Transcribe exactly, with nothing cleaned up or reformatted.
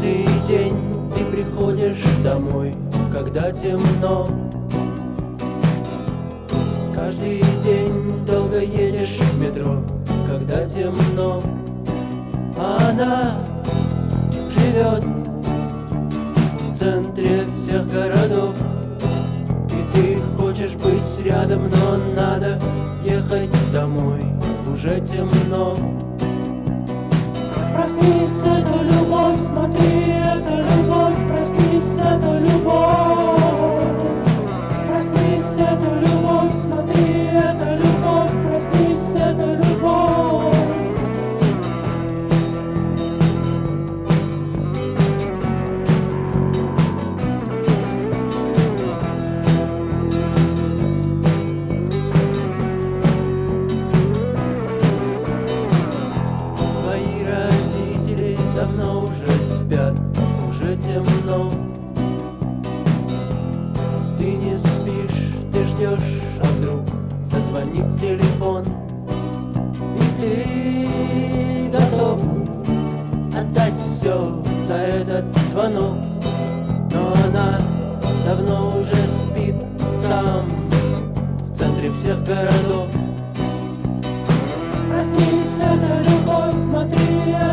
Каждый день ты приходишь домой, когда темно. Каждый день долго едешь в метро, когда темно. А она живет в центре всех городов, и ты хочешь быть рядом, но надо ехать домой, уже темно. Проснись, это любовь, смотри, это любовь, проснись, это любовь. Проснись, это любовь, смотри, это любовь, проснись, это любовь. Твои родители давно уже спят, уже темно. Ты не спишь, ты ждешь, а вдруг зазвонит телефон, и ты готов отдать все за этот звонок. Но она давно уже спит там, в центре всех городов. Проснись, это любовь, смотри,